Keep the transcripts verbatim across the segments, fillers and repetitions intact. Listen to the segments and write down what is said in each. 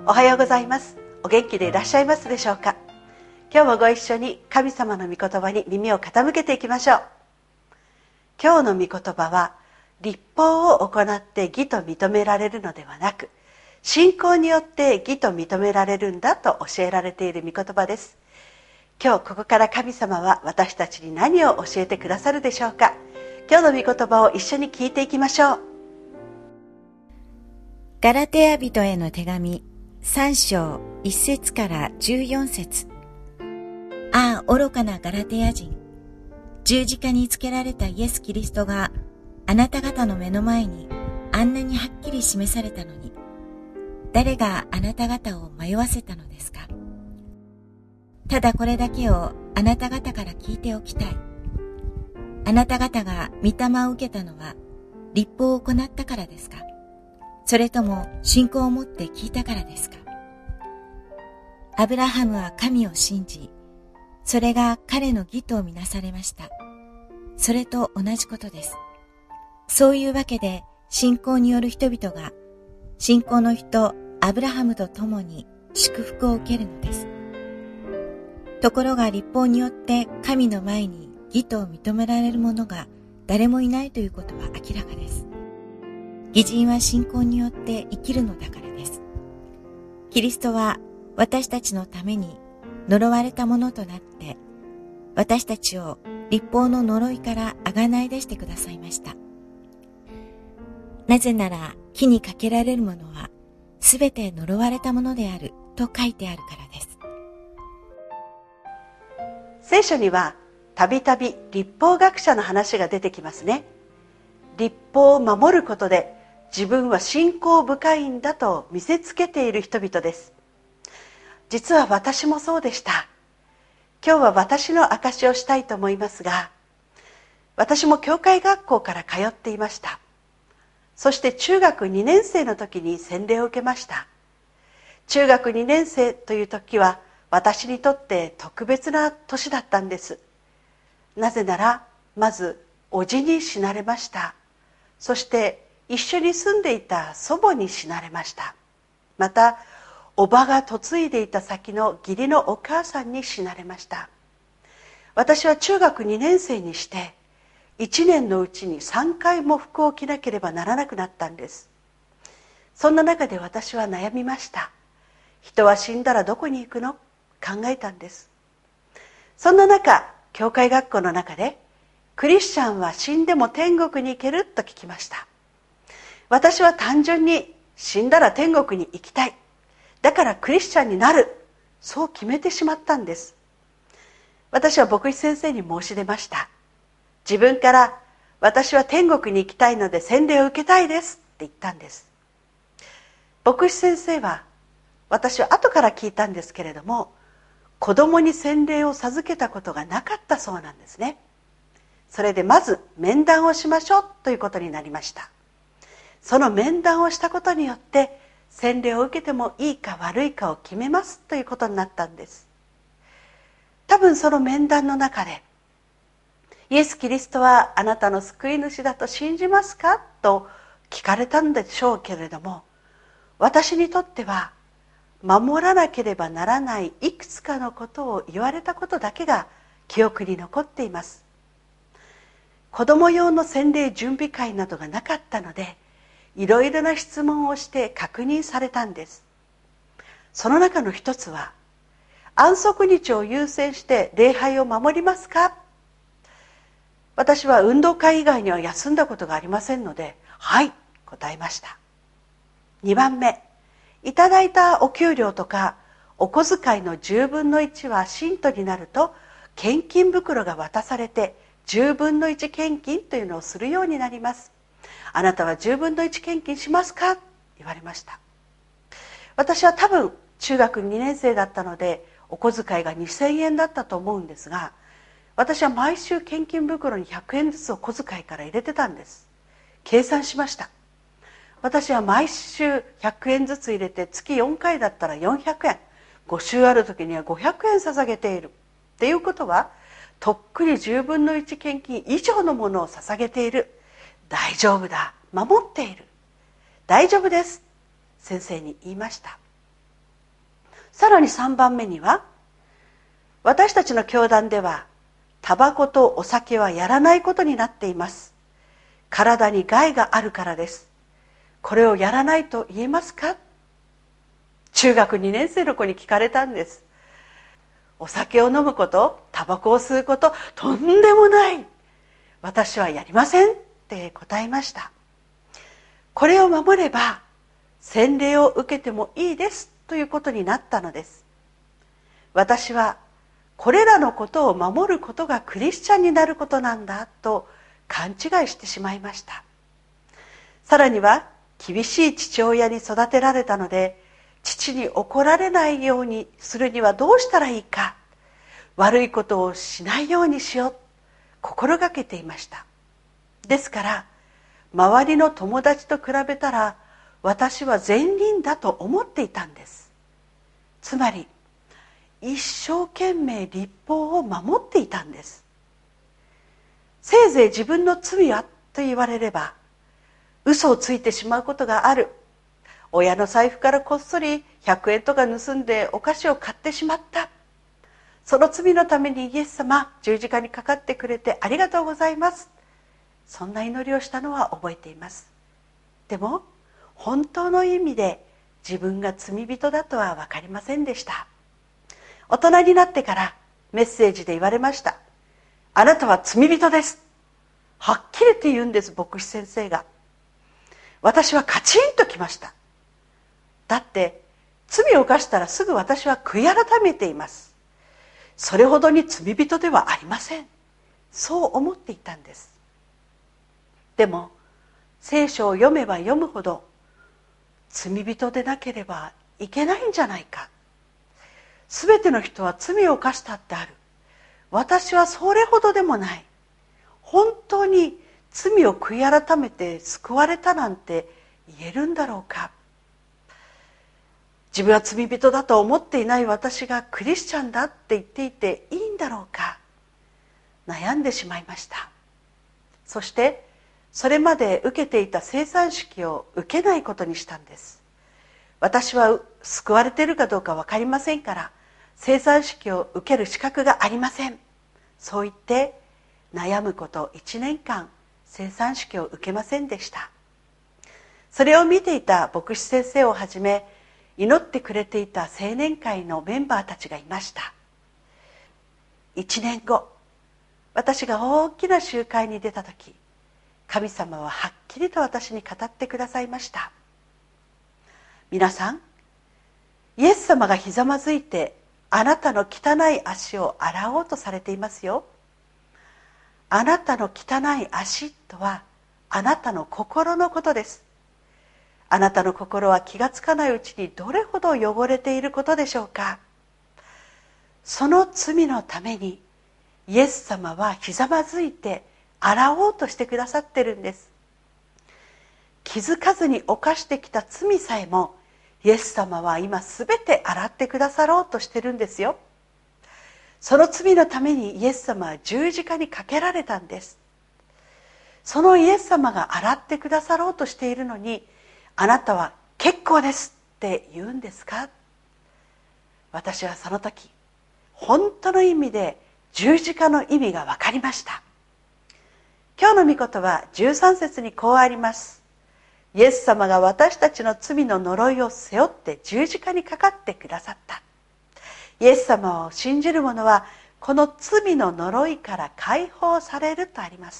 おはようございます。お元気でいらっしゃいますでしょうか。今日もご一緒に神様の御言葉に耳を傾けていきましょう。今日の御言葉は、律法を行って義と認められるのではなく、信仰によって義と認められるんだと教えられている御言葉です。今日ここから神様は私たちに何を教えてくださるでしょうか。今日の御言葉を一緒に聞いていきましょう。 ガラテヤ人への手紙さん章いち節からじゅうよん節。ああ愚かなガラテヤ人、十字架につけられたイエス・キリストがあなた方の目の前にあんなにはっきり示されたのに、誰があなた方を迷わせたのですか。ただこれだけをあなた方から聞いておきたい。あなた方が御霊を受けたのは律法を行ったからですか、それとも信仰を持って聞いたからですか。アブラハムは神を信じ、それが彼の義とみなされました。それと同じことです。そういうわけで信仰による人々が信仰の人アブラハムと共に祝福を受けるのです。ところが律法によって神の前に義と認められる者が誰もいないということは明らかです。義人は信仰によって生きるのだからです。キリストは私たちのために呪われたものとなって、私たちを律法の呪いからあがない出してくださいました。なぜなら木にかけられるものはすべて呪われたものであると書いてあるからです。 聖書にはたびたび律法学者の話が出てきますね。律法を守ることで自分は信仰深いんだと見せつけている人々です。実は私もそうでした。今日は私の証しをしたいと思いますが、私も教会学校から通っていました。そして中学にねん生の時に洗礼を受けました。中学にねん生という時は私にとって特別な年だったんです。なぜなら、まず叔父に死なれました。そして一緒に住んでいた祖母に死なれました。またおばが嫁いでいた先の義理のお母さんに死なれました。私は中学にねん生にしていちねんのうちにさんかいも服を着なければならなくなったんです。そんな中で私は悩みました。人は死んだらどこに行くの？考えたんです。そんな中、教会学校の中でクリスチャンは死んでも天国に行けると聞きました。私は単純に死んだら天国に行きたい、だからクリスチャンになる、そう決めてしまったんです。私は牧師先生に申し出ました。自分から私は天国に行きたいので洗礼を受けたいですって言ったんです。牧師先生は、私は後から聞いたんですけれども、子供に洗礼を授けたことがなかったそうなんですね。それでまず面談をしましょうということになりました。その面談をしたことによって洗礼を受けてもいいか悪いかを決めますということになったんです。多分その面談の中で、イエス・キリストはあなたの救い主だと信じますかと聞かれたんでしょうけれども、私にとっては守らなければならないいくつかのことを言われたことだけが記憶に残っています。子供用の洗礼準備会などがなかったので、いろいろな質問をして確認されたんです。その中の一つは、安息日を優先して礼拝を守りますか？私は運動会以外には休んだことがありませんので、はい、答えました。にばんめ、いただいたお給料とかお小遣いのじゅうぶんのいちは信徒になると献金袋が渡されてじゅうぶんのいち献金というのをするようになります。あなたはじゅうぶんのいち献金しますか？言われました。私は多分中学にねん生だったのでお小遣いがにせんえんだったと思うんですが、私は毎週献金袋にひゃくえんずつを小遣いから入れてたんです。計算しました。私は毎週ひゃくえんずつ入れて月よんかいだったらよんひゃくえん、ご週ある時にはごひゃくえん捧げているっていうことは、とっくにじゅうぶんのいち献金以上のものを捧げている。大丈夫だ、守っている、大丈夫です、先生に言いました。 さらにさんばんめには、私たちの教団ではタバコとお酒はやらないことになっています。体に害があるからです。これをやらないと言えますか？中学にねん生の子に聞かれたんです。お酒を飲むこと、タバコを吸うこと、とんでもない。私はやりませんって答えました。これを守れば洗礼を受けてもいいですということになったのです。私はこれらのことを守ることがクリスチャンになることなんだと勘違いしてしまいました。さらには厳しい父親に育てられたので、父に怒られないようにするにはどうしたらいいか、悪いことをしないようにしよう心がけていました。ですから周りの友達と比べたら私は善人だと思っていたんです。つまり一生懸命律法を守っていたんです。せいぜい自分の罪はと言われれば嘘をついてしまうことがある。親の財布からこっそりひゃくえんとか盗んでお菓子を買ってしまった。その罪のためにイエス様、十字架にかかってくれてありがとうございます。そんな祈りをしたのは覚えています。でも本当の意味で自分が罪人だとは分かりませんでした。大人になってからメッセージで言われました。あなたは罪人です。はっきりと言うんです、牧師先生が。私はカチンときました。だって罪を犯したらすぐ私は悔い改めています。それほどに罪人ではありません。そう思っていたんです。でも聖書を読めば読むほど罪人でなければいけないんじゃないか。すべての人は罪を犯したってある。私はそれほどでもない。本当に罪を悔い改めて救われたなんて言えるんだろうか。自分は罪人だと思っていない私がクリスチャンだって言っていていいんだろうか。悩んでしまいました。そしてそれまで受けていた聖餐式を受けないことにしたんです。私は救われているかどうか分かりませんから聖餐式を受ける資格がありません。そう言って悩むこといちねんかん聖餐式を受けませんでした。それを見ていた牧師先生をはじめ祈ってくれていた青年会のメンバーたちがいました。いちねんご、私が大きな集会に出た時、神様ははっきりと私に語ってくださいました。皆さん、イエス様がひざまずいてあなたの汚い足を洗おうとされていますよ。あなたの汚い足とはあなたの心のことです。あなたの心は気がつかないうちにどれほど汚れていることでしょうか。その罪のためにイエス様はひざまずいて洗おうとしてくださってるんです。気づかずに犯してきた罪さえもイエス様は今すべて洗ってくださろうとしてるんですよ。その罪のためにイエス様は十字架にかけられたんです。そのイエス様が洗ってくださろうとしているのに、あなたは結構ですって言うんですか。私はその時本当の意味で十字架の意味が分かりました。今日の御言葉じゅうさん節にこうあります。イエス様が私たちの罪の呪いを背負って十字架にかかってくださった。イエス様を信じる者はこの罪の呪いから解放されるとあります。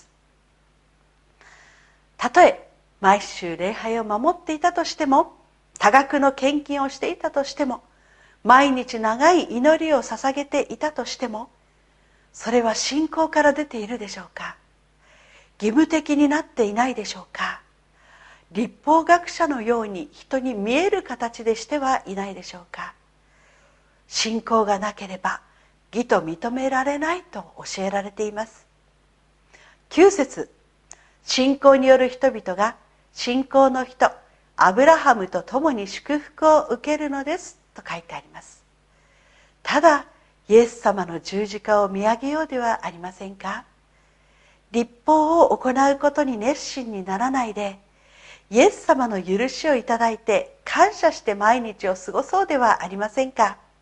たとえ毎週礼拝を守っていたとしても、多額の献金をしていたとしても、毎日長い祈りを捧げていたとしても、それは信仰から出ているでしょうか。義務的になっていないでしょうか。律法学者のように人に見える形でしてはいないでしょうか。信仰がなければ義と認められないと教えられています。きゅう節、信仰による人々が信仰の人アブラハムと共に祝福を受けるのですと書いてあります。ただイエス様の十字架を見上げようではありませんか。律法を行うことに熱心にならないで、イエス様の許しをいただいて感謝して毎日を過ごそうではありませんか。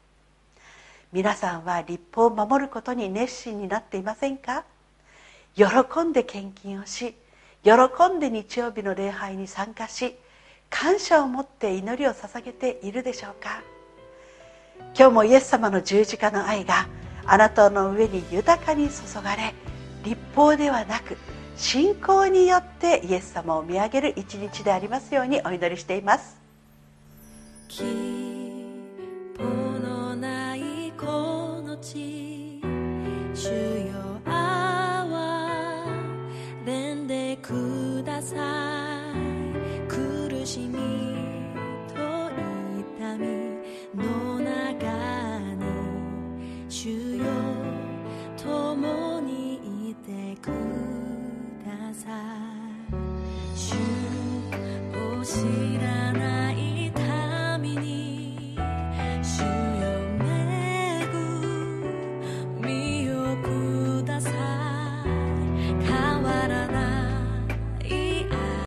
皆さんは律法を守ることに熱心になっていませんか？喜んで献金をし、喜んで日曜日の礼拝に参加し、感謝を持って祈りを捧げているでしょうか？今日もイエス様の十字架の愛があなたの上に豊かに注がれ、律法ではなく信仰によってイエス様を見上げる一日でありますようにお祈りしています。 希望のないこの地、主よ憐れんでください。苦しみと痛みの中に主よ共にいてください。主を知らない民に主よ恵みをください。変わらない愛。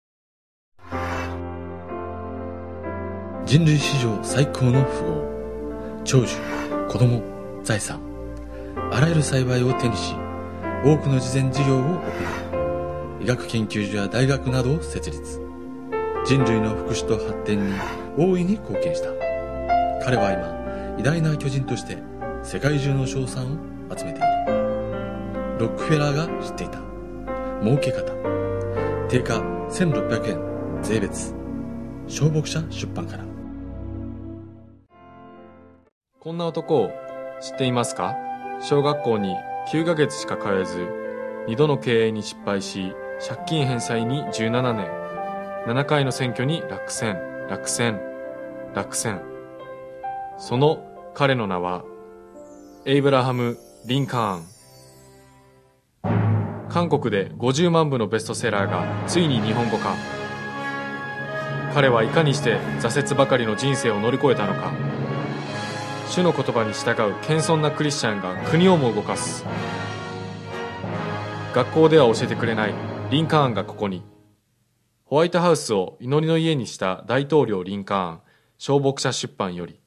人類史上最高の富豪、長寿、子供、財産、あらゆる幸いを手にし、多くの慈善事業を送り、医学研究所や大学などを設立。人類の福祉と発展に大いに貢献した。彼は今、偉大な巨人として世界中の称賛を集めている。ロックフェラーが知っていた儲け方。定価せんろっぴゃくえん税別。小牧者出版から。 こんな男を知っていますか？小学校にきゅうかげつしか通えず、にどの経営に失敗し、借金返済にじゅうななねん、ななかいの選挙に落選、落選、落選。その彼の名は、エイブラハム・リンカーン。韓国でごじゅうまんぶのベストセラーがついに日本語化。彼はいかにして挫折ばかりの人生を乗り越えたのか。主の言葉に従う謙遜なクリスチャンが国をも動かす。学校では教えてくれないリンカーンがここに。ホワイトハウスを祈りの家にした大統領リンカーン、小牧者出版より。